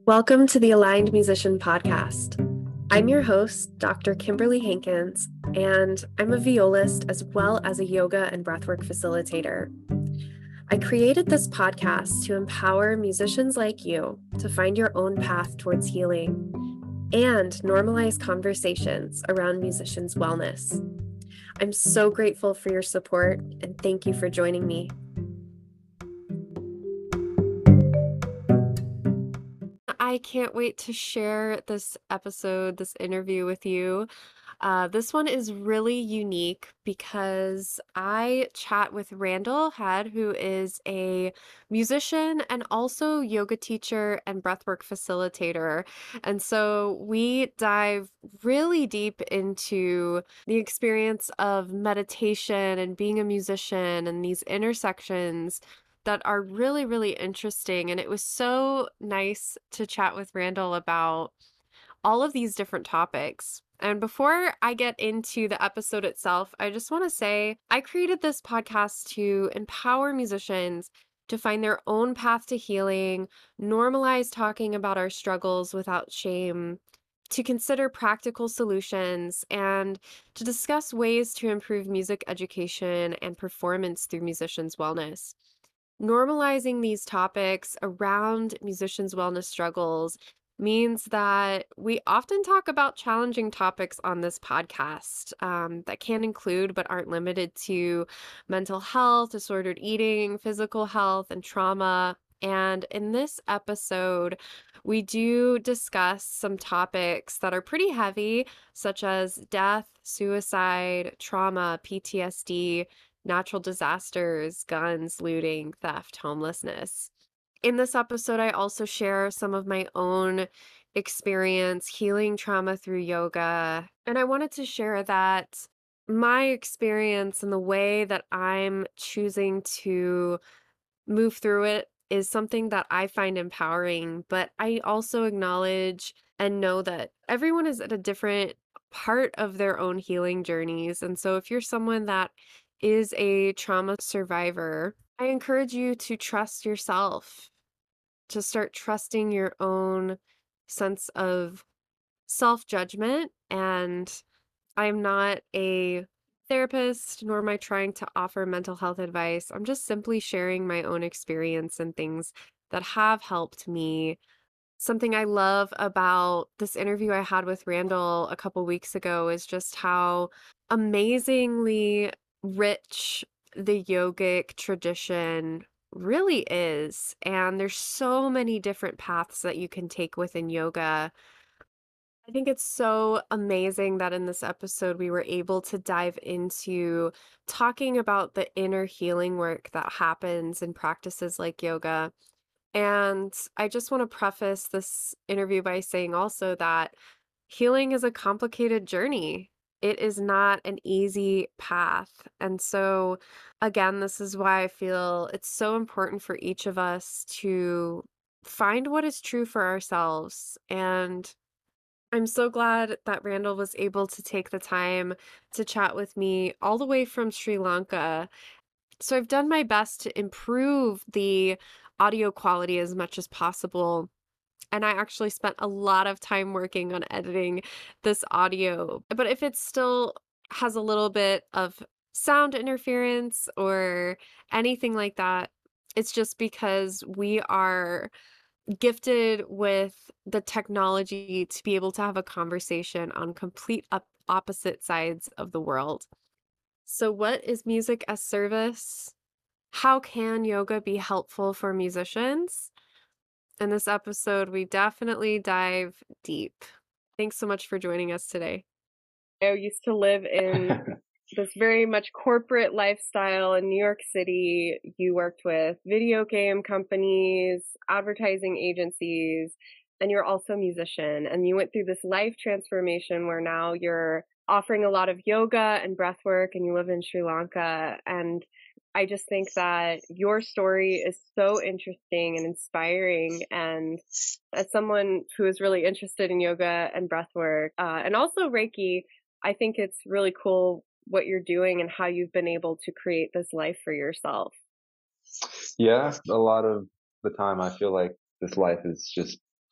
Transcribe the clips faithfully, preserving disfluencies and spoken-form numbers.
Welcome to the Aligned Musician Podcast. I'm your host, Doctor Kimberly Hankins, and I'm a violist as well as a yoga and breathwork facilitator. I created this podcast to empower musicians like you to find your own path towards healing and normalize conversations around musicians' wellness. I'm so grateful for your support, and thank you for joining me. I can't wait to share this episode, this interview with you. Uh, this one is really unique because I chat with Randall Head, who is a musician and also yoga teacher and breathwork facilitator. And so we dive really deep into the experience of meditation and being a musician and these intersections that are really, really interesting. And it was so nice to chat with Randall about all of these different topics. And before I get into the episode itself, I just want to say I created this podcast to empower musicians to find their own path to healing, normalize talking about our struggles without shame, to consider practical solutions, and to discuss ways to improve music education and performance through musicians' wellness. Normalizing these topics around musicians' wellness struggles means that we often talk about challenging topics on this podcast um, that can include but aren't limited to mental health, disordered eating, physical health, and trauma. And in this episode, we do discuss some topics that are pretty heavy, such as death, suicide, trauma, P T S D, natural disasters, guns, looting, theft, homelessness. In this episode, I also share some of my own experience healing trauma through yoga. And I wanted to share that my experience and the way that I'm choosing to move through it is something that I find empowering, but I also acknowledge and know that everyone is at a different part of their own healing journeys. And so if you're someone that is a trauma survivor, I encourage you to trust yourself, to start trusting your own sense of self-judgment. And I'm not a therapist, nor am I trying to offer mental health advice. I'm just simply sharing my own experience and things that have helped me. Something I love about this interview I had with Randall a couple weeks ago is just how amazingly rich the yogic tradition really is. And there's so many different paths that you can take within yoga. I think it's so amazing that in this episode we were able to dive into talking about the inner healing work that happens in practices like yoga. And I just want to preface this interview by saying also that healing is a complicated journey. It is not an easy path. And so, again, this is why I feel it's so important for each of us to find what is true for ourselves. And I'm so glad that Randall was able to take the time to chat with me all the way from Sri Lanka. So I've done my best to improve the audio quality as much as possible. And I actually spent a lot of time working on editing this audio. But if it still has a little bit of sound interference or anything like that, it's just because we are gifted with the technology to be able to have a conversation on complete op- opposite sides of the world. So, what is music as service? How can yoga be helpful for musicians? In this episode, we definitely dive deep. Thanks so much for joining us today. I used to live in this very much corporate lifestyle in New York City. You worked with video game companies, advertising agencies, and you're also a musician. And you went through this life transformation where now you're offering a lot of yoga and breath work, and you live in Sri Lanka. And I just think that your story is so interesting and inspiring. And as someone who is really interested in yoga and breath work, uh, and also Reiki, I think it's really cool what you're doing and how you've been able to create this life for yourself. Yeah, a lot of the time I feel like this life is just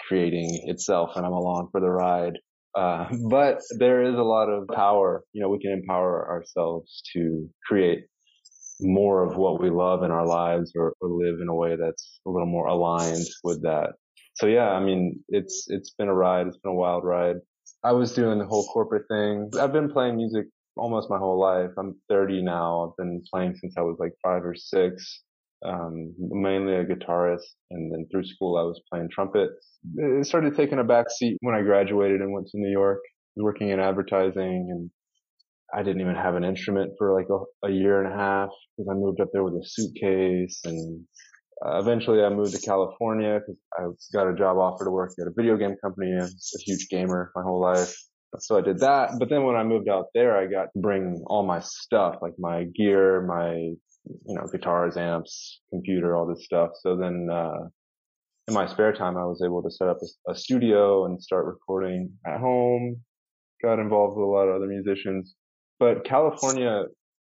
creating itself, and I'm along for the ride. Uh, but there is a lot of power. You know, we can empower ourselves to create more of what we love in our lives, or, or live in a way that's a little more aligned with that. So yeah, I mean, it's, it's been a ride. It's been a wild ride. I was doing the whole corporate thing. I've been playing music almost my whole life. I'm thirty now. I've been playing since I was like five or six. Um, mainly a guitarist, and then through school I was playing trumpet. It started taking a back seat when I graduated and went to New York, working in advertising, and I didn't even have an instrument for like a, a year and a half because I moved up there with a suitcase. And uh, eventually I moved to California because I got a job offer to work at a video game company. I was a huge gamer my whole life. So I did that. But then when I moved out there, I got to bring all my stuff, like my gear, my, you know, guitars, amps, computer, all this stuff. So then, uh, in my spare time, I was able to set up a, a studio and start recording at home. Got involved with a lot of other musicians. But California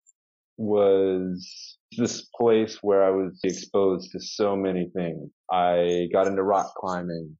was this place where I was exposed to so many things. I got into rock climbing.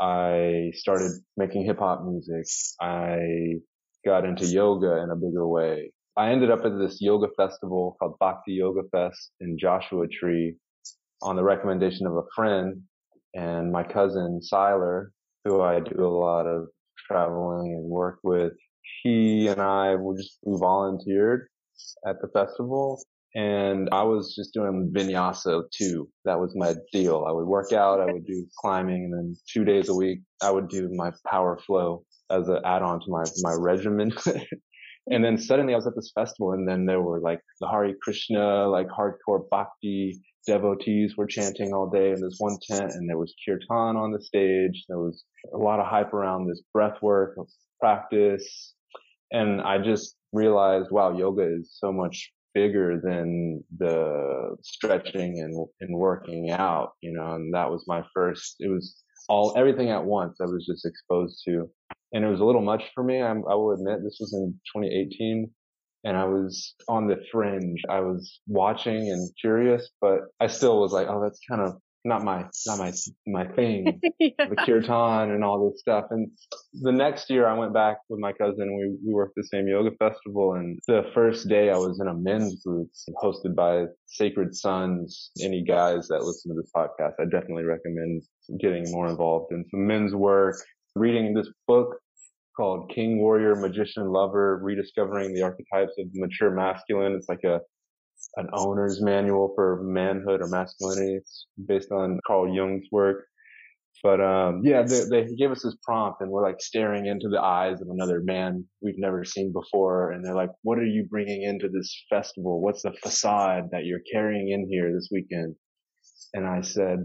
I started making hip hop music. I got into yoga in a bigger way. I ended up at this yoga festival called Bhakti Yoga Fest in Joshua Tree on the recommendation of a friend, and my cousin Siler, who I do a lot of traveling and work with. He and I were just, we volunteered at the festival, and I was just doing vinyasa too. That was my deal. I would work out, I would do climbing, and then two days a week I would do my power flow as an add-on to my, my regimen. And then suddenly I was at this festival, and then there were like the Hare Krishna, like hardcore bhakti devotees were chanting all day in this one tent, and there was kirtan on the stage. There was a lot of hype around this breath work practice. And I just realized, wow, yoga is so much bigger than the stretching and, and working out, you know, and that was my first, it was all, everything at once I was just exposed to. And it was a little much for me. I'm, I will admit, this was in twenty eighteen, and I was on the fringe. I was watching and curious, but I still was like, oh, that's kind of not my, not my, my thing, yeah. The kirtan and all this stuff. And the next year I went back with my cousin. We, we worked the same yoga festival. And the first day I was in a men's group hosted by Sacred Sons. Any guys that listen to this podcast, I definitely recommend getting more involved in some men's work, reading this book called King, Warrior, Magician, Lover, Rediscovering the Archetypes of the Mature Masculine. It's like a an owner's manual for manhood or masculinity. It's based on Carl Jung's work. But um yeah, they, they gave us this prompt, and we're like staring into the eyes of another man we've never seen before. And they're like, what are you bringing into this festival? What's the facade that you're carrying in here this weekend? And I said,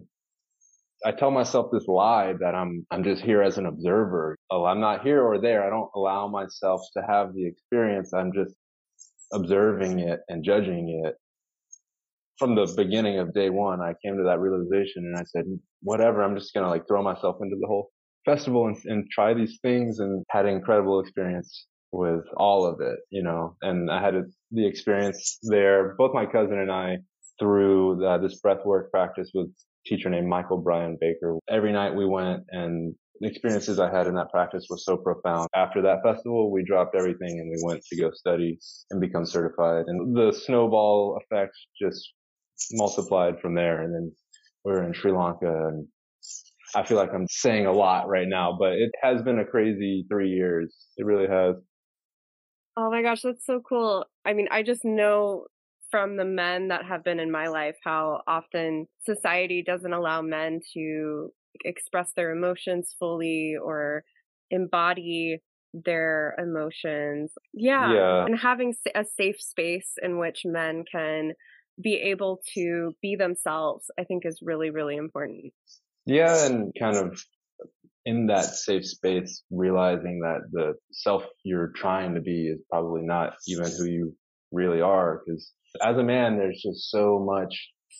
I tell myself this lie that I'm, I'm just here as an observer. Oh, I'm not here or there. I don't allow myself to have the experience. I'm just observing it and judging it. From the beginning of day one, I came to that realization, and I said, whatever, I'm just going to like throw myself into the whole festival and, and try these things, and had an incredible experience with all of it, you know, and I had a, the experience there, both my cousin and I, through the, this breathwork practice with a teacher named Michael Brian Baker. Every night we went, and the experiences I had in that practice were so profound. After that festival, we dropped everything and we went to go study and become certified. And the snowball effect just multiplied from there. And then we were in Sri Lanka, and I feel like I'm saying a lot right now, but it has been a crazy three years. It really has. Oh my gosh, that's so cool. I mean, I just know from the men that have been in my life how often society doesn't allow men to express their emotions fully or embody their emotions. Yeah. Yeah. And having a safe space in which men can be able to be themselves, I think is really, really important. Yeah. And kind of in that safe space, realizing that the self you're trying to be is probably not even who you really are. Because as a man, there's just so much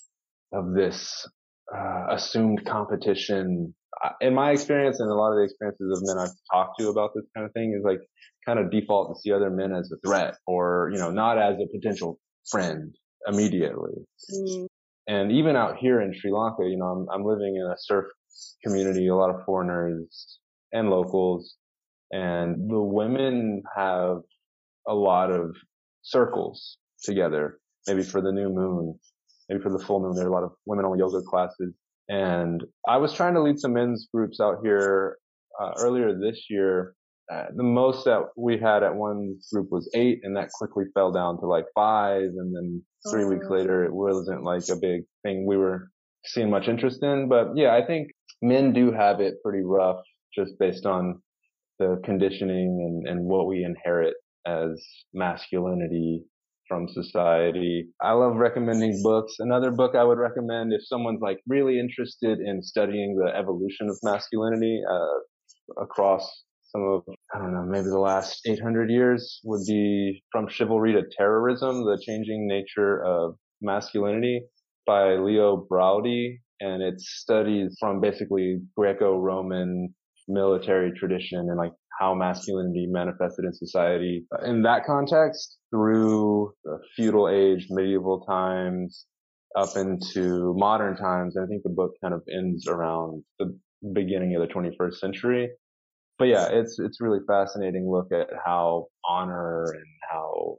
of this uh, assumed competition. In my experience, and a lot of the experiences of men I've talked to about this kind of thing, is like kind of default to see other men as a threat, or, you know, not as a potential friend immediately. Mm. And even out here in Sri Lanka, you know, I'm, I'm living in a surf community, a lot of foreigners and locals. And the women have a lot of circles together, maybe for the new moon, maybe for the full moon. There are a lot of women only yoga classes. And I was trying to lead some men's groups out here uh, earlier this year. Uh, the most that we had at one group was eight, and that quickly fell down to like five. And then three weeks later, it wasn't like a big thing we were seeing much interest in. But yeah, I think men do have it pretty rough just based on the conditioning and, and what we inherit as masculinity from society. I love recommending books. Another book I would recommend if someone's like really interested in studying the evolution of masculinity uh, across some of, I don't know, maybe the last eight hundred years would be From Chivalry to Terrorism, The Changing Nature of Masculinity by Leo Braudy. And it studies from basically Greco-Roman military tradition and like how masculinity manifested in society in that context through the feudal age, medieval times, up into modern times. And I think the book kind of ends around the beginning of the twenty-first century. But yeah, it's it's really fascinating look at how honor and how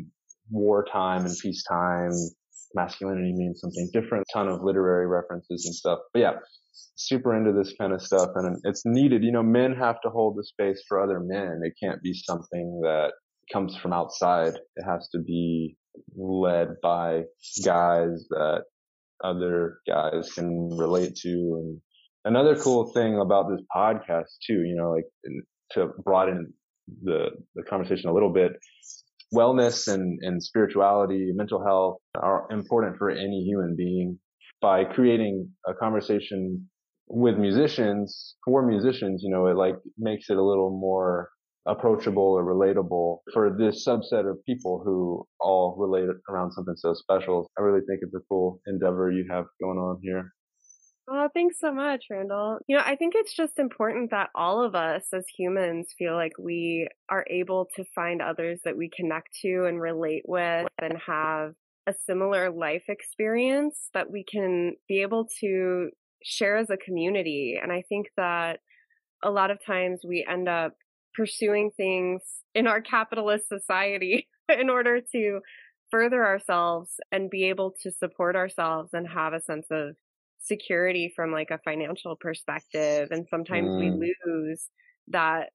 wartime and peacetime masculinity means something different. A ton of literary references and stuff. But yeah, super into this kind of stuff, and it's needed. You know, men have to hold the space for other men. It can't be something that comes from outside. It has to be led by guys that other guys can relate to. And another cool thing about this podcast too, you know, like to broaden the, the conversation a little bit, wellness and, and spirituality, mental health are important for any human being. By creating a conversation with musicians, for musicians, you know, it like makes it a little more approachable or relatable for this subset of people who all relate around something so special. I really think it's a cool endeavor you have going on here. Oh, thanks so much, Randall. You know, I think it's just important that all of us as humans feel like we are able to find others that we connect to and relate with and have a similar life experience that we can be able to share as a community. And I think that a lot of times we end up pursuing things in our capitalist society in order to further ourselves and be able to support ourselves and have a sense of security from like a financial perspective. And sometimes mm. we lose that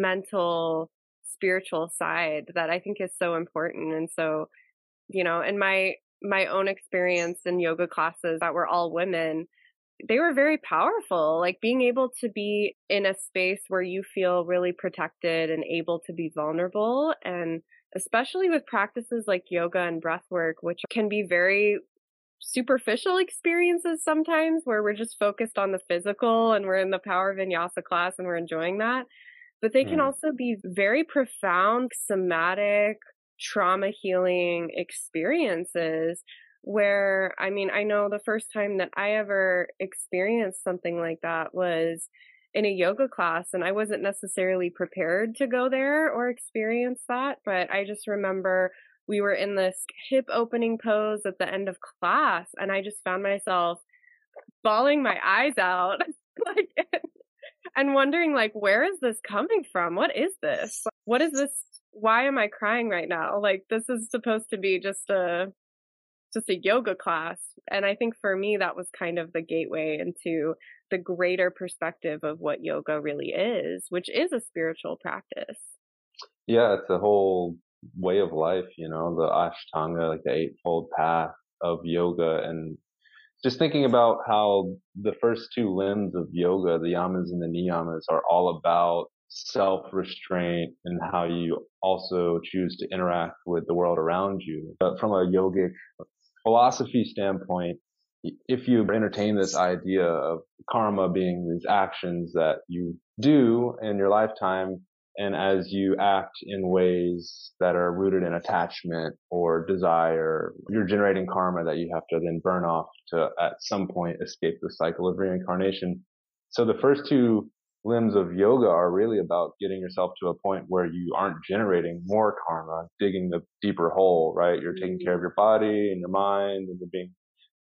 mental, spiritual side that I think is so important. And so, you know, in my, my own experience in yoga classes that were all women, they were very powerful. Like being able to be in a space where you feel really protected and able to be vulnerable. And especially with practices like yoga and breath work, which can be very superficial experiences sometimes where we're just focused on the physical and we're in the power vinyasa class and we're enjoying that. But they can mm. also be very profound somatic trauma healing experiences where, I mean, I know the first time that I ever experienced something like that was in a yoga class, and I wasn't necessarily prepared to go there or experience that, but I just remember we were in this hip opening pose at the end of class, and I just found myself bawling my eyes out like, and wondering, like, where is this coming from? What is this? What is this? Why am I crying right now? Like, this is supposed to be just a just a yoga class. And I think for me, that was kind of the gateway into the greater perspective of what yoga really is, which is a spiritual practice. Yeah, it's a whole way of life, you know, the Ashtanga, like the eightfold path of yoga. And just thinking about how the first two limbs of yoga, the yamas and the niyamas, are all about self-restraint and how you also choose to interact with the world around you. But from a yogic philosophy standpoint, if you entertain this idea of karma being these actions that you do in your lifetime, and as you act in ways that are rooted in attachment or desire, you're generating karma that you have to then burn off to at some point escape the cycle of reincarnation. So the first two limbs of yoga are really about getting yourself to a point where you aren't generating more karma, digging the deeper hole, right? You're taking care of your body and your mind, and you're being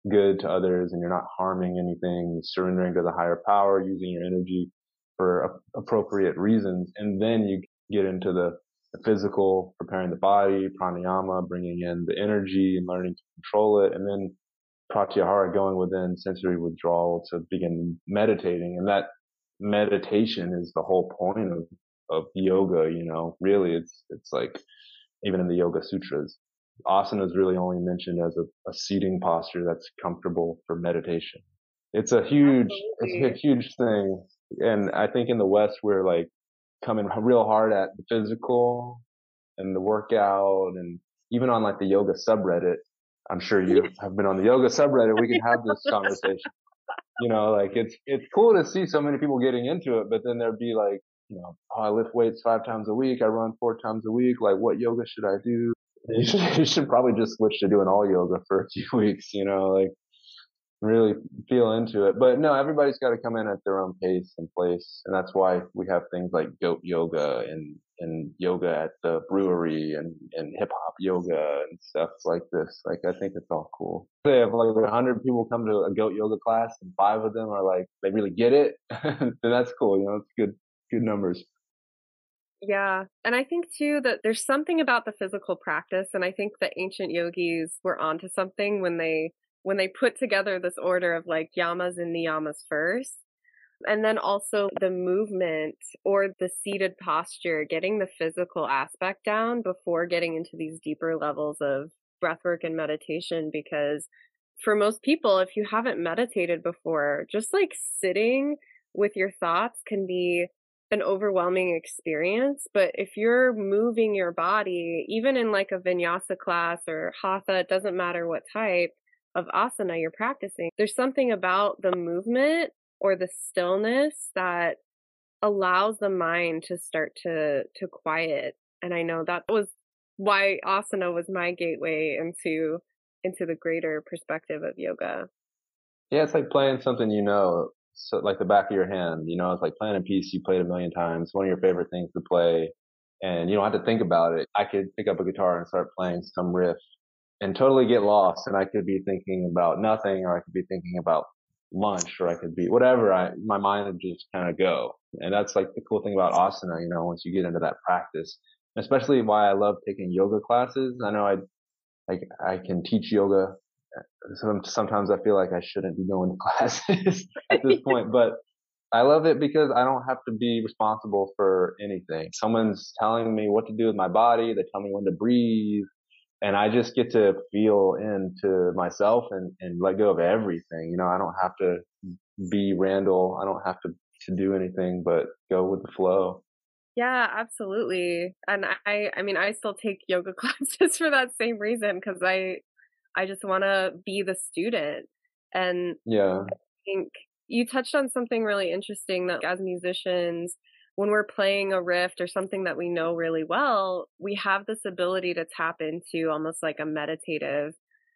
good to others and you're not harming anything, surrendering to the higher power, using your energy for a- appropriate reasons. And then you get into the, the physical, preparing the body, pranayama, bringing in the energy and learning to control it. And then pratyahara, going within sensory withdrawal to begin meditating. And that meditation is the whole point of, of yoga, you know, really it's, it's like even in the Yoga Sutras, asana is really only mentioned as a, a seating posture that's comfortable for meditation. It's a huge, it's a Absolutely. huge thing. And I think in the West, we're like coming real hard at the physical and the workout and even on like the yoga subreddit. I'm sure you have been on the yoga subreddit. We can have this conversation. You know, like it's, it's cool to see so many people getting into it, but then there'd be like, you know, oh, I lift weights five times a week. I run four times a week. Like what yoga should I do? You should, you should probably just switch to doing all yoga for a few weeks, you know, like really feel into it. But no, everybody's got to come in at their own pace and place. And that's why we have things like goat yoga and, and yoga at the brewery and, and hip hop yoga and stuff like this. Like, I think it's all cool. Say if like a hundred people come to a goat yoga class and five of them are like, they really get it, then that's cool. You know, it's good, good numbers. Yeah. And I think too that there's something about the physical practice, and I think the ancient yogis were onto something when they when they put together this order of like yamas and niyamas first. And then also the movement or the seated posture, getting the physical aspect down before getting into these deeper levels of breathwork and meditation. Because for most people, if you haven't meditated before, just like sitting with your thoughts can be an overwhelming experience. But if you're moving your body, even in like a vinyasa class or hatha, it doesn't matter what type of asana you're practicing, there's something about the movement or the stillness that allows the mind to start to to quiet. And I know that was why asana was my gateway into into the greater perspective of yoga. Yeah, it's like playing something you know, so like the back of your hand. You know, it's like playing a piece you played a million times, one of your favorite things to play, and you don't have to think about it. I could pick up a guitar and start playing some riff and totally get lost, and I could be thinking about nothing, or I could be thinking about lunch, or I could be whatever. I my mind would just kind of go, and that's like the cool thing about asana. You know, once you get into that practice, especially why I love taking yoga classes. I know I like I can teach yoga. Some, sometimes I feel like I shouldn't be going to classes at this point, but I love it because I don't have to be responsible for anything. Someone's telling me what to do with my body. They tell me when to breathe, and I just get to feel into myself and, and let go of everything. You know, I don't have to be Randall. I don't have to, to do anything but go with the flow. Yeah, absolutely. And I I mean I still take yoga classes for that same reason, because I I just want to be the student. And Yeah. think you touched on something really interesting, that as musicians, when we're playing a riff or something that we know really well, we have this ability to tap into almost like a meditative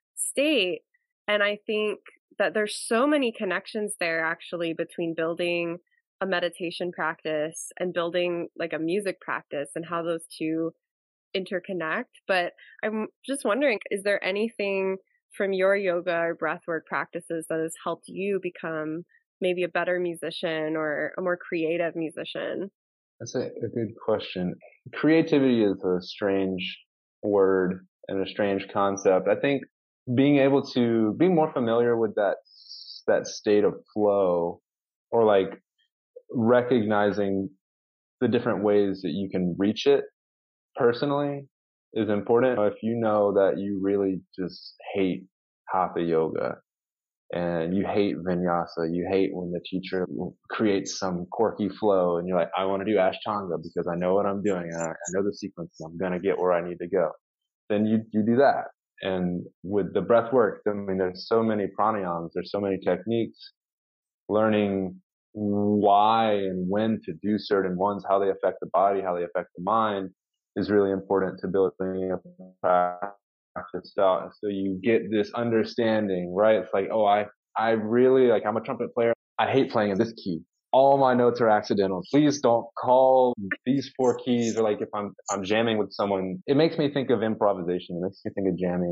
state. And I think that there's so many connections there actually between building a meditation practice and building like a music practice, and how those two interconnect. But I'm just wondering, is there anything from your yoga or breathwork practices that has helped you become maybe a better musician or a more creative musician? That's a, a good question. Creativity is a strange word and a strange concept. I think being able to be more familiar with that that state of flow, or like recognizing the different ways that you can reach it personally, is important. If you know that you really just hate hatha yoga and you hate vinyasa, you hate when the teacher creates some quirky flow and you're like, I want to do ashtanga because I know what I'm doing and I, I know the sequence and I'm going to get where I need to go. Then you, you do that. And with the breath work, I mean, there's so many pranayams, there's so many techniques. Learning why and when to do certain ones, how they affect the body, how they affect the mind, is really important to building a practice out. So you get this understanding, right? It's like, oh, I, I really, like, I'm a trumpet player. I hate playing in this key. All my notes are accidental. Please don't call these four keys. Or like if I'm, if I'm jamming with someone, it makes me think of improvisation. It makes me think of jamming.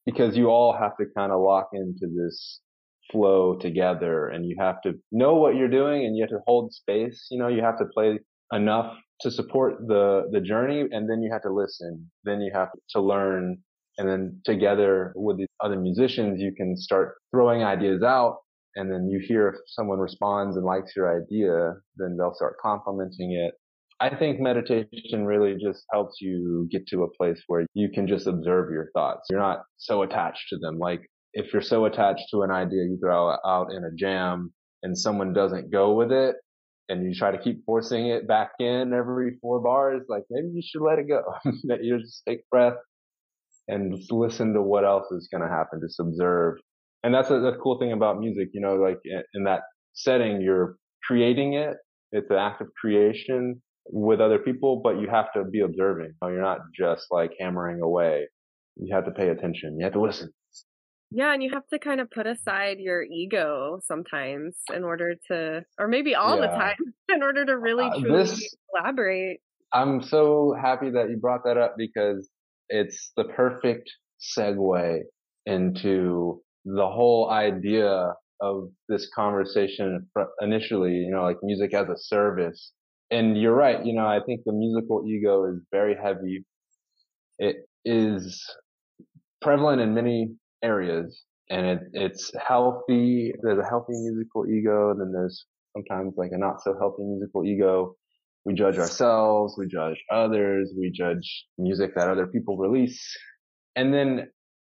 because you all have to kind of lock into this flow together, and you have to know what you're doing, and you have to hold space. You know, you have to play enough to support the the journey, and then you have to listen, then you have to learn, and then together with the other musicians you can start throwing ideas out, and then you hear if someone responds and likes your idea, then they'll start complimenting it. I think meditation really just helps you get to a place where you can just observe your thoughts. You're not so attached to them. Like if you're so attached to an idea you throw out in a jam and someone doesn't go with it, and you try to keep forcing it back in every four bars, like maybe you should let it go. You just take a breath and just listen to what else is going to happen. Just observe. And that's a, the cool thing about music, you know, like in, in that setting, you're creating it. It's an act of creation with other people, but you have to be observing. You're not just like hammering away. You have to pay attention. You have to listen. Yeah, and you have to kind of put aside your ego sometimes in order to, or maybe all the Yeah. time, in order to really Uh, truly this, collaborate. I'm so happy that you brought that up because it's the perfect segue into the whole idea of this conversation initially, you know, like music as a service. And you're right, you know, I think the musical ego is very heavy. It is prevalent in many areas, and it, it's healthy. There's a healthy musical ego, and then there's sometimes like a not so healthy musical ego. We judge ourselves, we judge others, we judge music that other people release. And then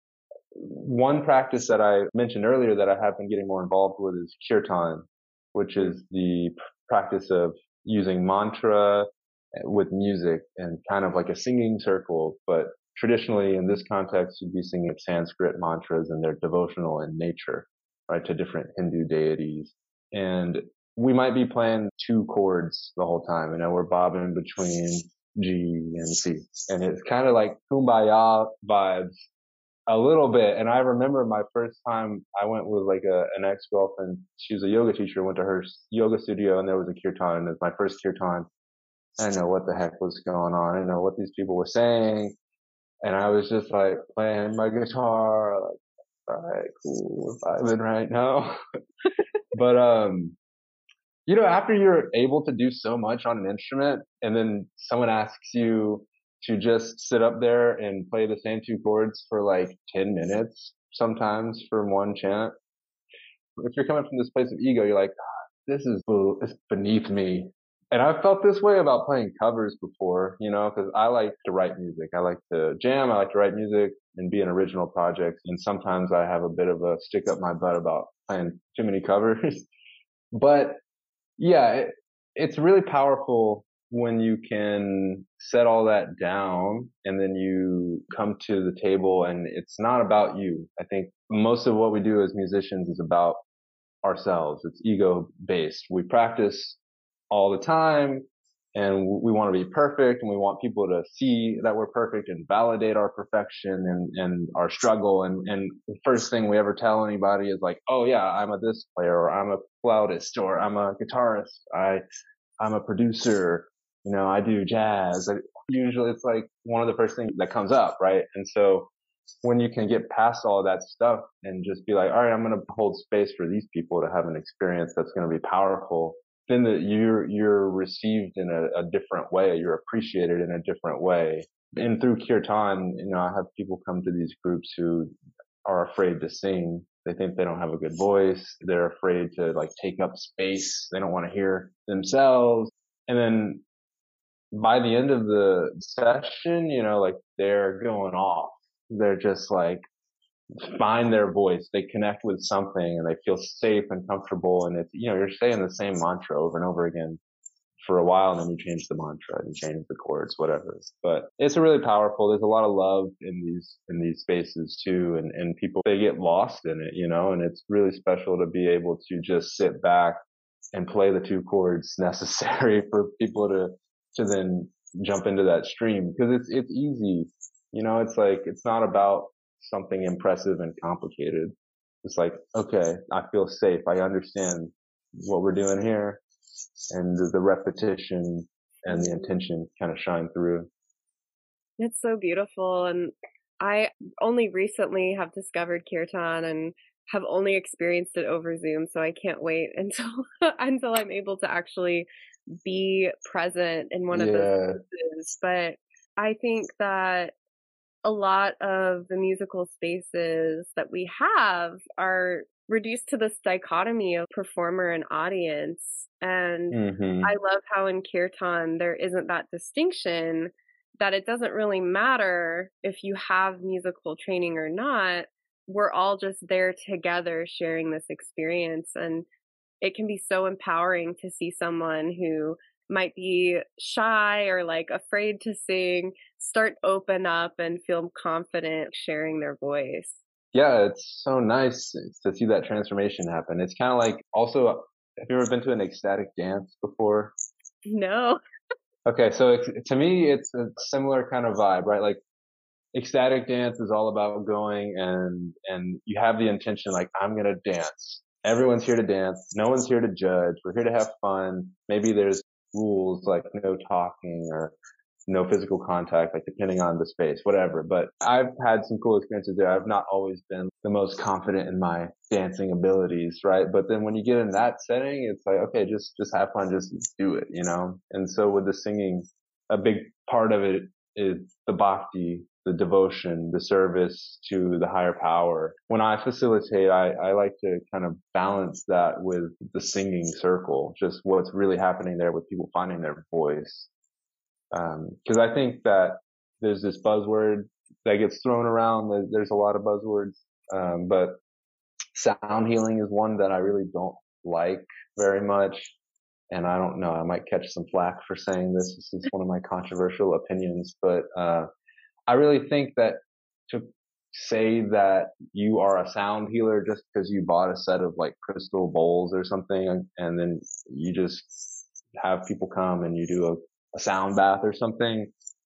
one practice that I mentioned earlier that I have been getting more involved with is kirtan, which is the practice of using mantra with music and kind of like a singing circle. But traditionally in this context, you'd be singing Sanskrit mantras, and they're devotional in nature, right, to different Hindu deities. And we might be playing two chords the whole time, and then we're bobbing between G and C. And it's kind of like kumbaya vibes a little bit. And I remember my first time I went with like a, an ex-girlfriend. She was a yoga teacher, went to her yoga studio, and there was a kirtan, and it was my first kirtan. I didn't know what the heck was going on. I didn't know what these people were saying. And I was just like playing my guitar, like, all right, cool, we're vibing right now. But, um, you know, after you're able to do so much on an instrument, and then someone asks you to just sit up there and play the same two chords for like ten minutes, sometimes for one chant. If you're coming from this place of ego, you're like, ah, this is it's beneath me. And I've felt this way about playing covers before, you know, because I like to write music. I like to jam. I like to write music and be in original projects. And sometimes I have a bit of a stick up my butt about playing too many covers. But yeah, it, it's really powerful when you can set all that down and then you come to the table and it's not about you. I think most of what we do as musicians is about ourselves. It's ego based. We practice all the time, and we want to be perfect, and we want people to see that we're perfect and validate our perfection and, and our struggle. And, and the first thing we ever tell anybody is like, oh yeah, I'm a this player, or I'm a flautist, or I'm a guitarist. I, I'm a producer. You know, I do jazz. I, usually it's like one of the first things that comes up, right? And so when you can get past all that stuff and just be like, all right, I'm going to hold space for these people to have an experience that's going to be powerful, then that you're, you're received in a, a different way. You're appreciated in a different way. And through kirtan, you know, I have people come to these groups who are afraid to sing. They think they don't have a good voice. They're afraid to like take up space. They don't want to hear themselves. And then by the end of the session, you know, like they're going off. They're just like find their voice. They connect with something and they feel safe and comfortable. And it's, you know, you're saying the same mantra over and over again for a while, and then you change the mantra and change the chords, whatever. But it's really powerful. There's a lot of love in these, in these spaces too. And, and people, they get lost in it, you know, and it's really special to be able to just sit back and play the two chords necessary for people to, to then jump into that stream, because it's, it's easy. You know, it's like, it's not about something impressive and complicated. It's like, okay, I feel safe. I understand what we're doing here, and the, the repetition and the intention kind of shine through. It's so beautiful. And I only recently have discovered kirtan and have only experienced it over Zoom, so I can't wait until until I'm able to actually be present in one of those Yeah, spaces. But I think that a lot of the musical spaces that we have are reduced to this dichotomy of performer and audience. And I hmm love how in kirtan there isn't that distinction, that it doesn't really matter if you have musical training or not. We're all just there together sharing this experience. And it can be so empowering to see someone who might be shy or like afraid to sing start open up and feel confident sharing their voice. yeah, it's so nice to see that transformation happen. It's kind of like also, have you ever been to an ecstatic dance before? No. Okay, so it's, to me, it's a similar kind of vibe, right? Like ecstatic dance is all about going and and you have the intention like I'm gonna dance. Everyone's here to dance. No one's here to judge. We're here to have fun. Maybe there's rules like no talking or no physical contact, like depending on the space, whatever. But I've had some cool experiences there. I've not always been the most confident in my dancing abilities, right? But then when you get in that setting, it's like, okay, just, just have fun, just do it, you know? And so with the singing, a big part of it is the bhakti, the devotion, the service to the higher power. When I facilitate, I, I like to kind of balance that with the singing circle, just what's really happening there with people finding their voice. Because um, I think that there's this buzzword that gets thrown around. There's, there's a lot of buzzwords, um, but sound healing is one that I really don't like very much. And I don't know, I might catch some flack for saying this. This is one of my controversial opinions, but uh, I really think that to say that you are a sound healer just because you bought a set of like crystal bowls or something, and then you just have people come and you do a, a sound bath or something,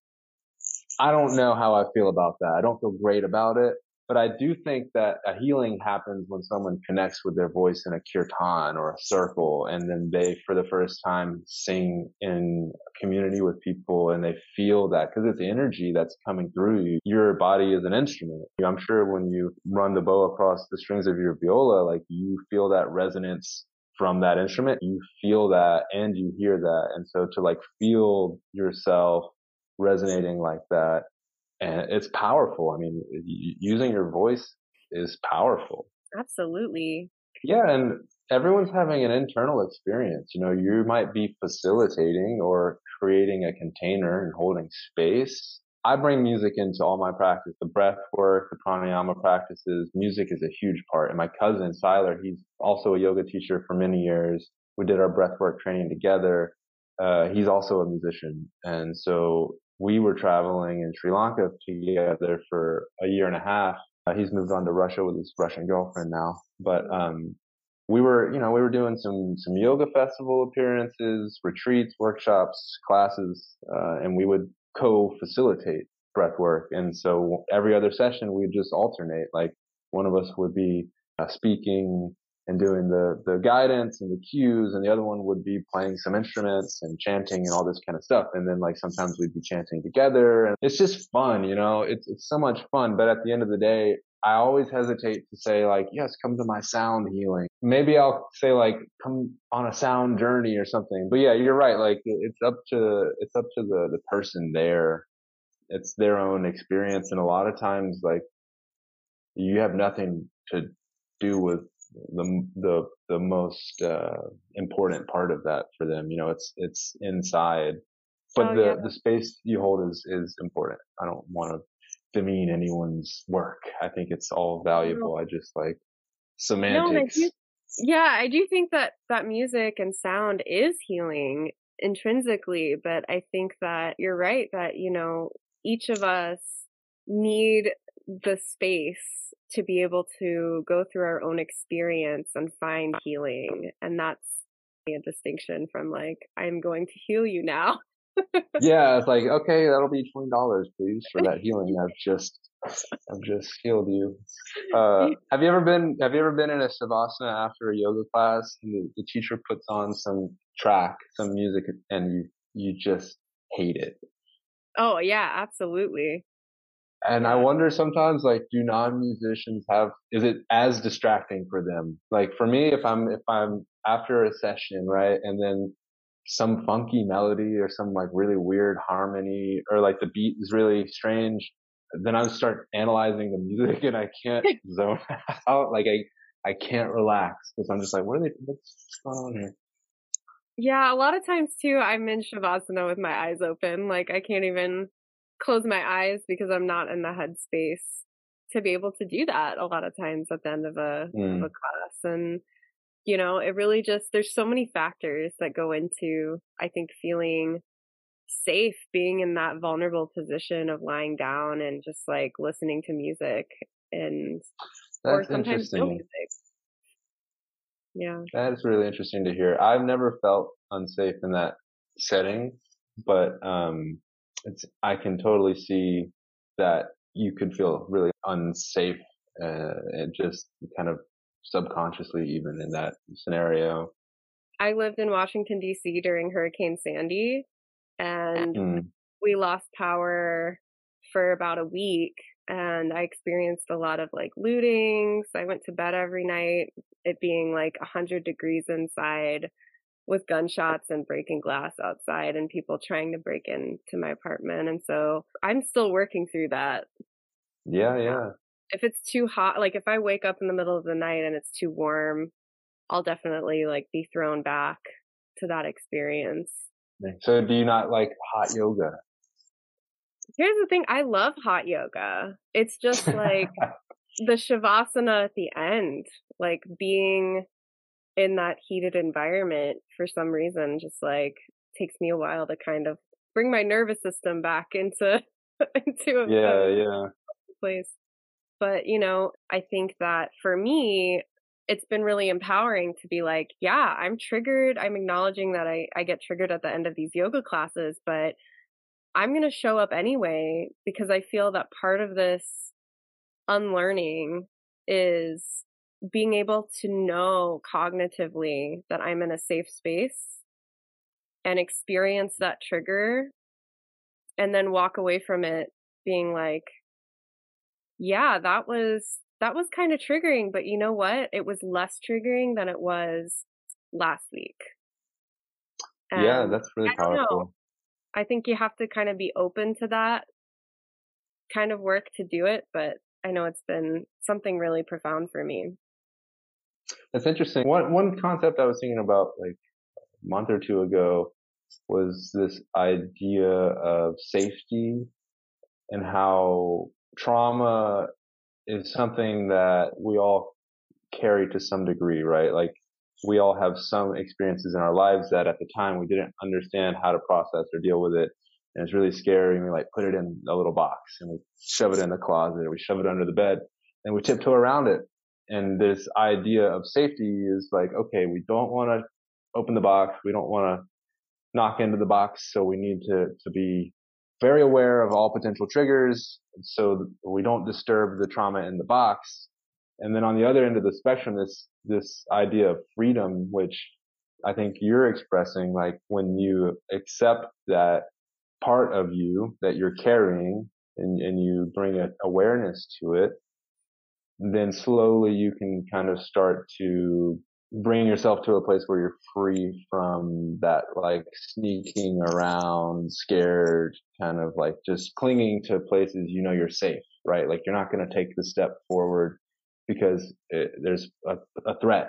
I don't know how I feel about that. I don't feel great about it, but I do think that a healing happens when someone connects with their voice in a kirtan or a circle, and then they, for the first time, sing in a community with people, and they feel that because it's energy that's coming through you. Your body is an instrument. I'm sure when you run the bow across the strings of your viola, like you feel that resonance from that instrument. You feel that and you hear that, and so to like feel yourself resonating like that, and it's powerful. I mean, using your voice is powerful. Absolutely. Yeah, and everyone's having an internal experience. You know, you might be facilitating or creating a container and holding space. I bring music into all my practice, the breath work, the pranayama practices. Music is a huge part. And my cousin, Siler, he's also a yoga teacher for many years. We did our breath work training together. Uh, he's also a musician. And so we were traveling in Sri Lanka together for a year and a half. Uh, he's moved on to Russia with his Russian girlfriend now. But um, we were, you know, we were doing some some yoga festival appearances, retreats, workshops, classes, uh, and we would co-facilitate breath work. And so every other session, we'd just alternate. Like one of us would be uh, speaking and doing the the guidance and the cues, and the other one would be playing some instruments and chanting and all this kind of stuff. And then like sometimes we'd be chanting together, and it's just fun, you know. It's it's so much fun. But at the end of the day, I always hesitate to say like, yes, come to my sound healing. Maybe I'll say like, come on a sound journey or something. But yeah, you're right. Like it's up to, it's up to the, the person there. It's their own experience. And a lot of times, like you have nothing to do with the, the, the most, uh, important part of that for them. You know, it's, it's inside, Oh but yeah. the, the space you hold is, is important. I don't want to demean anyone's work. I think it's all No, valuable. I just like no, and I do, semantics. yeah, I do think that that music and sound is healing intrinsically, but I think that you're right that, you know, each of us need the space to be able to go through our own experience and find healing. And that's a distinction from like, I'm going to heal you now. Yeah, it's like, okay, that'll be twenty dollars please for that healing. I've just, I've just healed you. Uh, have you ever been, have you ever been in a savasana after a yoga class and the, the teacher puts on some track, some music, and you, you just hate it? Oh yeah, absolutely. And I Yeah. wonder sometimes, like, do non-musicians have, is it as distracting for them? Like for me, if I'm, if I'm after a session, right, and then some funky melody or some like really weird harmony or like the beat is really strange, then I start analyzing the music and I can't zone out. Like I, I can't relax because I'm just like, what are they, what's going on here? Yeah, a lot of times too, I'm in Shavasana with my eyes open. Like I can't even close my eyes because I'm not in the headspace to be able to do that a lot of times at the end of a of a Mm, class. And you know, it really just there's so many factors that go into I think feeling safe being in that vulnerable position of lying down and just like listening to music and or that's sometimes no interesting. music. Yeah. That is really interesting to hear. I've never felt unsafe in that setting, but um, it's I can totally see that you could feel really unsafe, uh, and just kind of subconsciously even in that scenario. I lived in Washington D C during Hurricane Sandy and Mm, we lost power for about a week and I experienced a lot of like lootings. I went to bed every night, it being like one hundred degrees inside with gunshots and breaking glass outside and people trying to break into my apartment. And so I'm still working through that. yeah, Uh, yeah. if it's too hot, like if I wake up in the middle of the night and it's too warm, I'll definitely like be thrown back to that experience. So do you not like hot yoga? Here's the thing, I love hot yoga. It's just like the shavasana at the end, like being in that heated environment for some reason just like takes me a while to kind of bring my nervous system back into into a, Yeah, a yeah. place. But, you know, I think that for me, it's been really empowering to be like, yeah, I'm triggered. I'm acknowledging that I, I get triggered at the end of these yoga classes, but I'm going to show up anyway because I feel that part of this unlearning is being able to know cognitively that I'm in a safe space and experience that trigger and then walk away from it being like, yeah, that was that was kind of triggering, but you know what? It was less triggering than it was last week. Yeah, And that's really I don't know. powerful. I think you have to kind of be open to that kind of work to do it, but I know it's been something really profound for me. That's interesting. One one concept I was thinking about like a month or two ago was this idea of safety and how trauma is something that we all carry to some degree, right? Like we all have some experiences in our lives that at the time we didn't understand how to process or deal with it. And it's really scary. And we like put it in a little box and we shove it in the closet or we shove it under the bed and we tiptoe around it. And this idea of safety is like, okay, we don't want to open the box. We don't want to knock into the box. So we need to, to be very aware of all potential triggers so we don't disturb the trauma in the box. And then on the other end of the spectrum, this, this idea of freedom, which I think you're expressing, like when you accept that part of you that you're carrying and, and you bring an awareness to it, then slowly you can kind of start to bring yourself to a place where you're free from that like sneaking around, scared, kind of like just clinging to places you know you're safe, right? Like you're not going to take the step forward because it, there's a, a threat.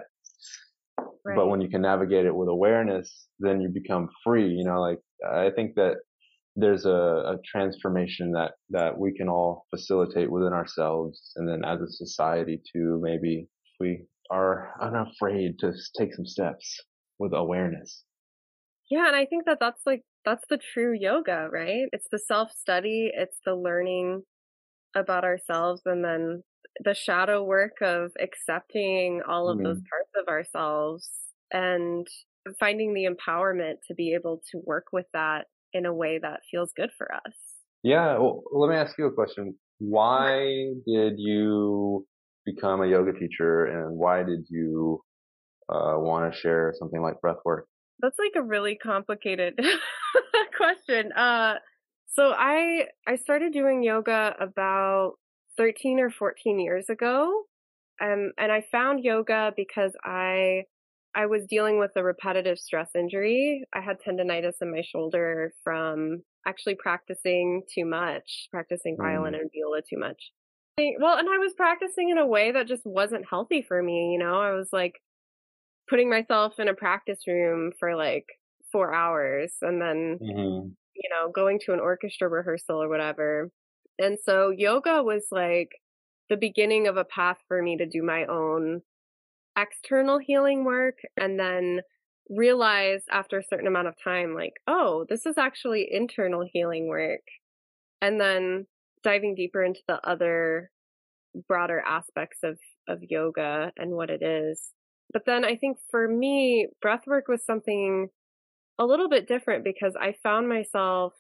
But Right. when you can navigate it with awareness, then you become free. You know, like I think that there's a, a transformation that, that we can all facilitate within ourselves. And then as a society too, maybe we are unafraid to take some steps with awareness. Yeah, and I think that that's like that's the true yoga, right? It's the self-study, it's the learning about ourselves and then the shadow work of accepting all of those Mm. parts of ourselves and finding the empowerment to be able to work with that in a way that feels good for us. Yeah. Well, let me ask you a question. Why did you become a yoga teacher and why did you uh, want to share something like breath work? That's like a really complicated question. Uh So I I started doing yoga about thirteen or fourteen years ago. Um, and I found yoga because I I was dealing with a repetitive stress injury. I had tendonitis in my shoulder from actually practicing too much, practicing violin Mm, and viola too much. Think- Well, and I was practicing in a way that just wasn't healthy for me, you know. I was like putting myself in a practice room for like four hours and then hmm you know, going to an orchestra rehearsal or whatever. And so yoga was like the beginning of a path for me to do my own external healing work and then realize after a certain amount of time, like, oh, this is actually internal healing work. And then diving deeper into the other broader aspects of, of yoga and what it is. But then I think for me, breath work was something a little bit different because I found myself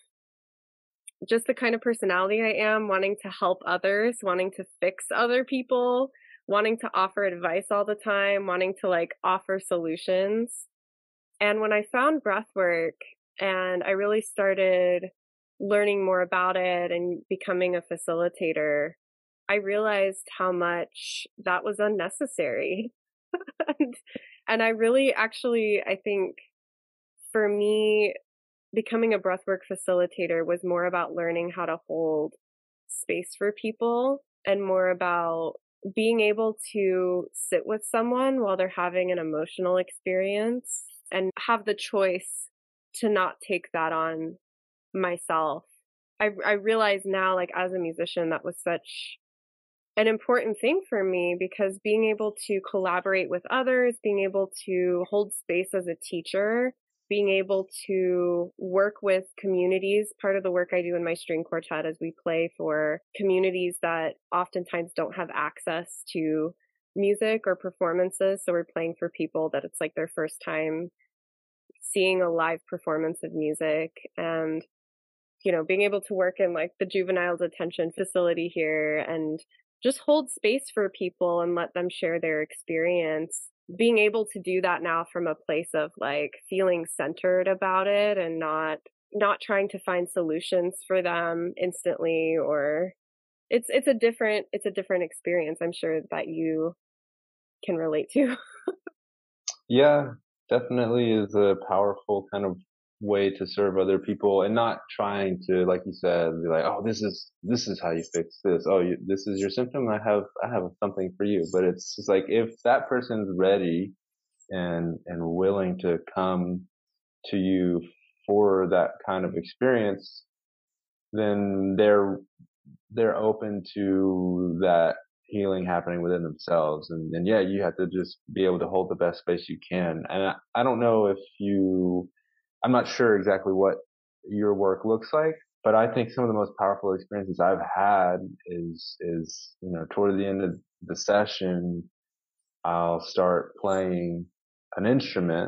just the kind of personality I am, wanting to help others, wanting to fix other people, wanting to offer advice all the time, wanting to like offer solutions. And when I found breath work and I really started learning more about it and becoming a facilitator, I realized how much that was unnecessary. and, and I really actually, I think for me, becoming a breathwork facilitator was more about learning how to hold space for people and more about being able to sit with someone while they're having an emotional experience and have the choice to not take that on myself. I, I realize now, like as a musician, that was such an important thing for me because being able to collaborate with others, being able to hold space as a teacher, being able to work with communities. Part of the work I do in my string quartet is we play for communities that oftentimes don't have access to music or performances. So we're playing for people that it's like their first time seeing a live performance of music and you know, being able to work in like the juvenile detention facility here and just hold space for people and let them share their experience. Being able to do that now from a place of like feeling centered about it and not not trying to find solutions for them instantly or it's it's a different it's a different experience I'm sure that you can relate to. Yeah, definitely is a powerful kind of way to serve other people and not trying to, like you said, be like, oh, this is, this is how you fix this. Oh, you, this is your symptom. I have, I have something for you. But it's just like, if that person's ready and, and willing to come to you for that kind of experience, then they're they're open to that healing happening within themselves. And, and yeah, you have to just be able to hold the best space you can. And I, I don't know if you, I'm not sure exactly what your work looks like, but I think some of the most powerful experiences I've had is, is, you know, toward the end of the session, I'll start playing an instrument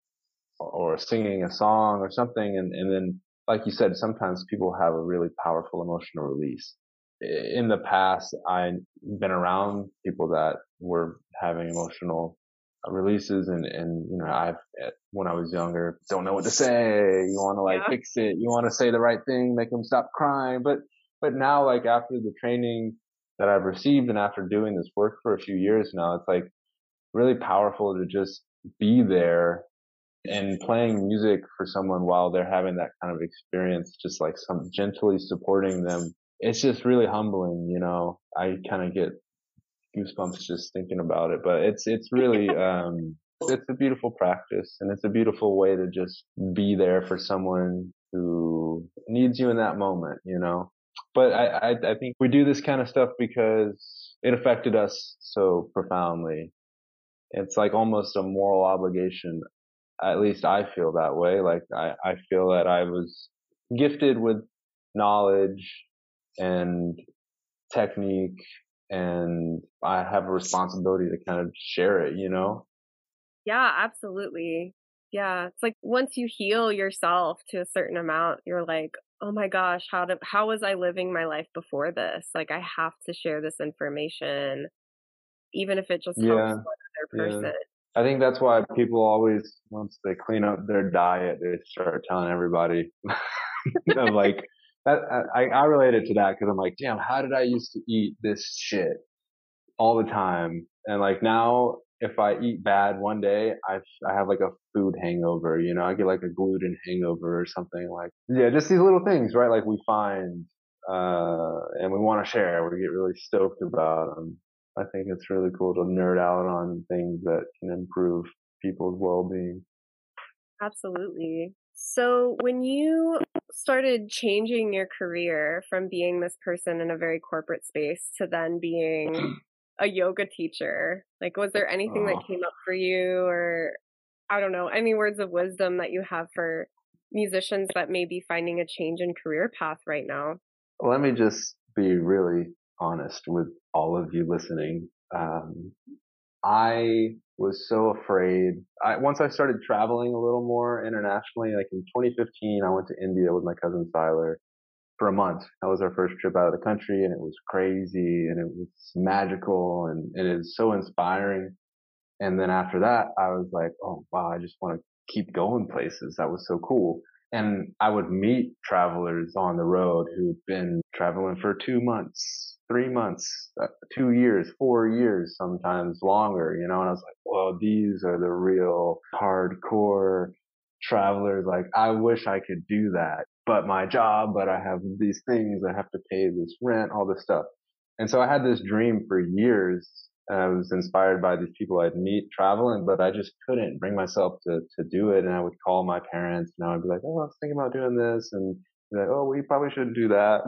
or singing a song or something. And, and then, like you said, sometimes people have a really powerful emotional release. In the past, I've been around people that were having emotional releases and, and, you know, I've, when I was younger, don't know what to say. You want to like Yeah. fix it. You want to say the right thing, make them stop crying. But, but now, like after the training that I've received and after doing this work for a few years now, it's like really powerful to just be there and playing music for someone while they're having that kind of experience, just like some gently supporting them. It's just really humbling, you know. I kind of get goosebumps just thinking about it, but it's, it's really, um, it's a beautiful practice and it's a beautiful way to just be there for someone who needs you in that moment, you know. But I, I, I think we do this kind of stuff because it affected us so profoundly. It's like almost a moral obligation. At least I feel that way. Like I, I feel that I was gifted with knowledge and technique and I have a responsibility to kind of share it, you know? Yeah, absolutely. Yeah, it's like once you heal yourself to a certain amount, you're like, "Oh my gosh, how did how was I living my life before this? Like I have to share this information, even if it just helps Yeah. one other Yeah. person." I think that's why people always, once they clean up their diet, they start telling everybody of like, that, I, I related to that because I'm like, damn, how did I used to eat this shit all the time? And like now, if I eat bad one day, I, I have like a food hangover, you know, I get like a gluten hangover or something like, yeah, just these little things, right? Like we find, uh, and we want to share, we get really stoked about them. I think it's really cool to nerd out on things that can improve people's well-being. Absolutely. So, when you started changing your career from being this person in a very corporate space to then being a yoga teacher, like, was there anything that Oh, came up for you, or I don't know, any words of wisdom that you have for musicians that may be finding a change in career path right now? let me just be really honest with all of you listening. Um, I was so afraid. I, once I started traveling a little more internationally, like in twenty fifteen, I went to India with my cousin Siler for a month. That was our first trip out of the country, and it was crazy and it was magical and, and it was so inspiring. And then after that, I was like, oh wow, I just want to keep going places. That was so cool. And I would meet travelers on the road who'd been traveling for two months, three months, uh, two years, four years, sometimes longer, you know, and I was like, well, these are the real hardcore travelers. Like, I wish I could do that, but my job, but I have these things, I have to pay this rent, all this stuff. And so I had this dream for years. And I was inspired by these people I'd meet traveling, but I just couldn't bring myself to, to do it. And I would call my parents and I would be like, oh, I was thinking about doing this. And be like, oh, we probably shouldn't do that,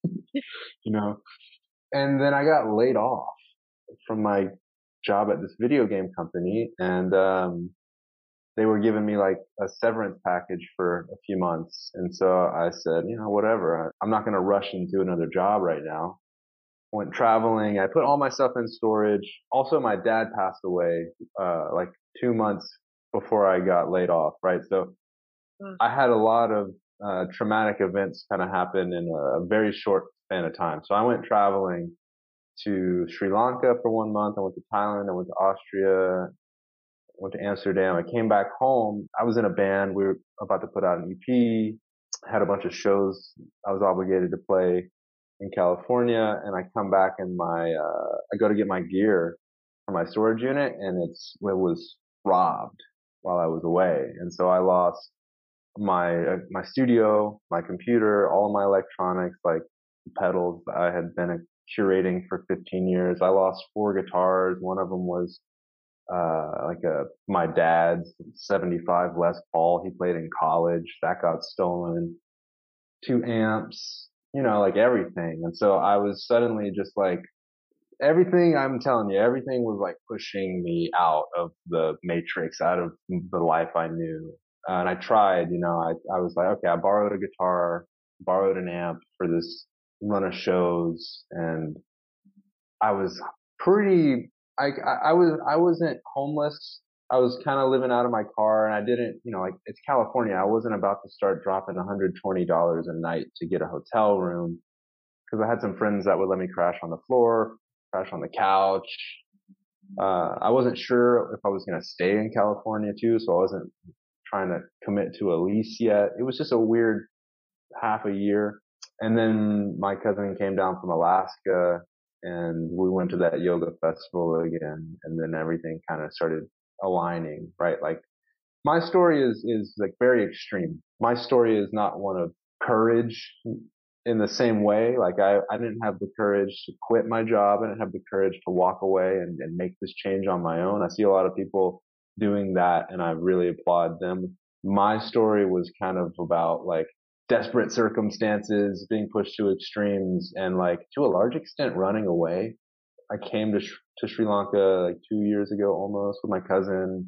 you know? And then I got laid off from my job at this video game company. And, um, they were giving me like a severance package for a few months. And so I said, you know, whatever. I'm not going to rush into another job right now. Went traveling. I put all my stuff in storage. Also, my dad passed away, uh, like two months before I got laid off, right? So Mm. I had a lot of, uh, traumatic events kind of happen in a, a very short span of time. So I went traveling to Sri Lanka for one month. I went to Thailand. I went to Austria. Went to Amsterdam. I came back home. I was in a band. We were about to put out an E P. Had a bunch of shows I was obligated to play in California, and I come back and my uh, I go to get my gear for my storage unit, and it's it was robbed while I was away, and so I lost my uh, my studio, my computer, all of my electronics, like pedals I had been curating for fifteen years. I lost four guitars. One of them was uh, like a, my dad's seventy-five Les Paul he played in college. That got stolen. Two amps, you know, like everything. And so I was suddenly just like, everything I'm telling you, everything was like pushing me out of the matrix, out of the life I knew. Uh, and I tried, you know, I, I was like, okay, I borrowed a guitar, borrowed an amp for this run of shows, and I was pretty, I, I was, I wasn't homeless. I was kind of living out of my car, and I didn't, you know, like it's California. I wasn't about to start dropping one hundred twenty dollars a night to get a hotel room because I had some friends that would let me crash on the floor, crash on the couch. Uh, I wasn't sure if I was going to stay in California too, so I wasn't trying to commit to a lease yet. It was just a weird half a year. And then my cousin came down from Alaska and we went to that yoga festival again. And then everything kind of started aligning, right? Like my story is, is like very extreme. My story is not one of courage in the same way. Like I, I didn't have the courage to quit my job. I didn't have the courage to walk away and, and make this change on my own. I see a lot of people doing that and I really applaud them. My story was kind of about like desperate circumstances, being pushed to extremes, and like to a large extent running away. I came to Sh- to Sri Lanka like two years ago almost with my cousin,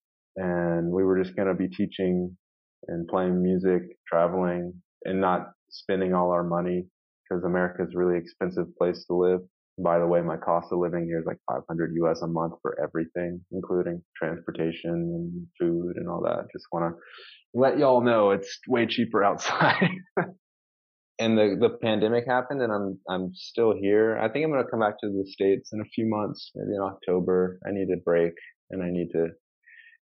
and we were just gonna be teaching and playing music, traveling, and not spending all our money because America is a really expensive place to live. By the way, my cost of living here is like five hundred U S a month for everything, including transportation and food and all that. Just want to let y'all know it's way cheaper outside. And the the pandemic happened, and I'm I'm still here. I think I'm gonna come back to the States in a few months, maybe in October. I need a break, and I need to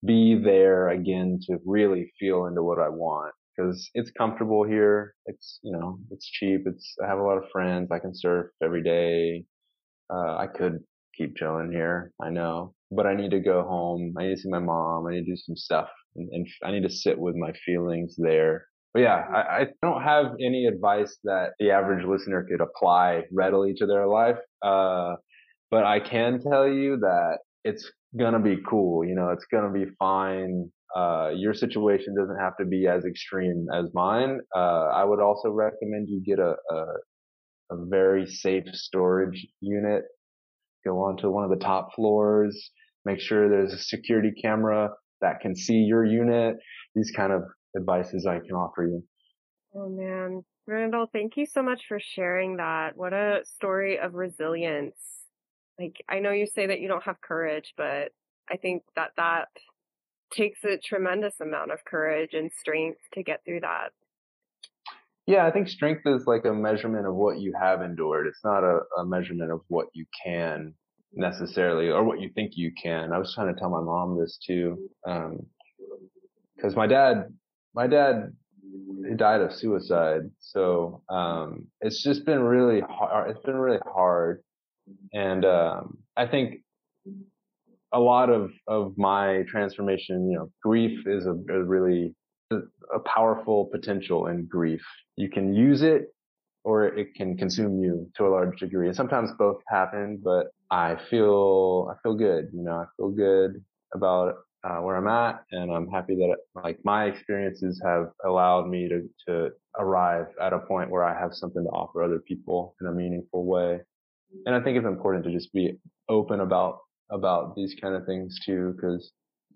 be there again to really feel into what I want. Because it's comfortable here. It's, you know, it's cheap. It's, I have a lot of friends. I can surf every day. Uh, I could keep chilling here. I know, but I need to go home. I need to see my mom. I need to do some stuff, and, and I need to sit with my feelings there. But yeah, I, I don't have any advice that the average listener could apply readily to their life. Uh, but I can tell you that it's gonna be cool. You know, it's gonna be fine. Uh, your situation doesn't have to be as extreme as mine. Uh, I would also recommend you get a, a, a very safe storage unit. Go onto one of the top floors. Make sure there's a security camera that can see your unit. These kind of advices I can offer you. Oh man, Randall, thank you so much for sharing that. What a story of resilience. Like, I know you say that you don't have courage, but I think that that takes a tremendous amount of courage and strength to get through that. Yeah, I think strength is like a measurement of what you have endured. It's not a, a measurement of what you can necessarily, or what you think you can. I was trying to tell my mom this too, um, because my dad, my dad, he died of suicide. So um, it's just been really hard. It's been really hard, and um, I think a lot of of my transformation, you know, grief is a, a really a powerful potential in grief. You can use it or it can consume you to a large degree. And sometimes both happen, but I feel, I feel good, you know, I feel good about uh, where I'm at. And I'm happy that like my experiences have allowed me to, to arrive at a point where I have something to offer other people in a meaningful way. And I think it's important to just be open about, about these kind of things too, because,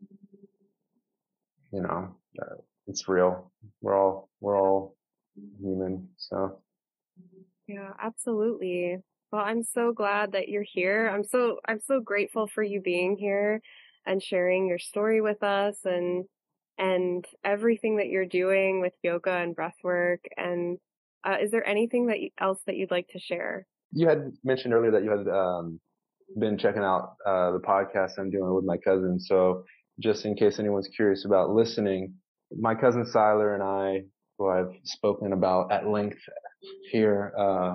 you know, uh, it's real. We're all, we're all human. So. Yeah, absolutely. Well, I'm so glad that you're here. I'm so I'm so grateful for you being here and sharing your story with us and and everything that you're doing with yoga and breath work. And uh, is there anything that you, else that you'd like to share? You had mentioned earlier that you had um, been checking out uh, the podcast I'm doing with my cousin. So just in case anyone's curious about listening, my cousin Siler and I, who I've spoken about at length here, uh,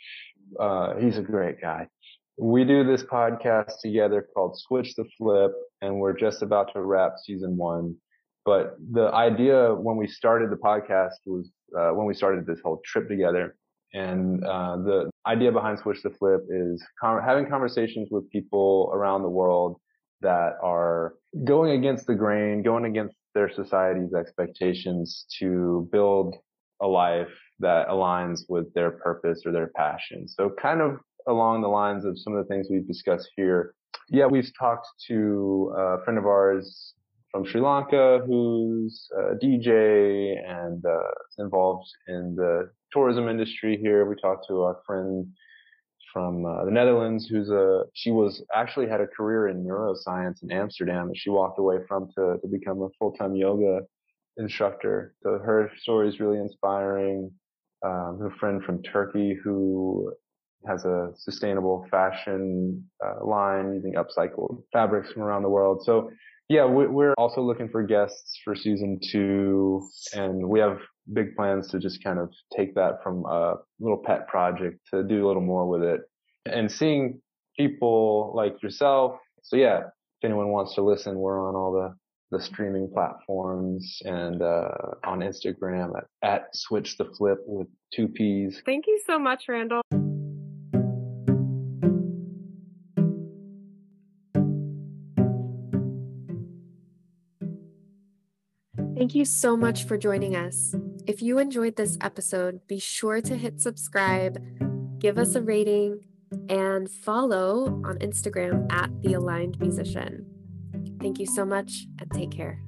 uh, he's a great guy. We do this podcast together called Switch the Flip, and we're just about to wrap season one. But the idea when we started the podcast was uh, when we started this whole trip together. And uh, the idea behind Switch the Flip is con- having conversations with people around the world that are going against the grain, going against their society's expectations to build a life that aligns with their purpose or their passion. So kind of along the lines of some of the things we've discussed here. Yeah, we've talked to a friend of ours from Sri Lanka who's a D J and uh, involved in the tourism industry here. We talked to our friend from uh, the Netherlands who's a, she was actually had a career in neuroscience in Amsterdam that she walked away from to, to become a full-time yoga instructor. So her story is really inspiring. Um, her friend from Turkey who has a sustainable fashion uh, line using upcycled fabrics from around the world. So yeah, we're also looking for guests for season two, and we have big plans to just kind of take that from a little pet project to do a little more with it. And seeing people like yourself. So yeah, if anyone wants to listen, we're on all the the streaming platforms and uh, on Instagram at, at Switch the Flip with two P's. Thank you so much, Randall. Thank you so much for joining us. If you enjoyed this episode, be sure to hit subscribe, give us a rating, and follow on Instagram at The Aligned Musician. Thank you so much and take care.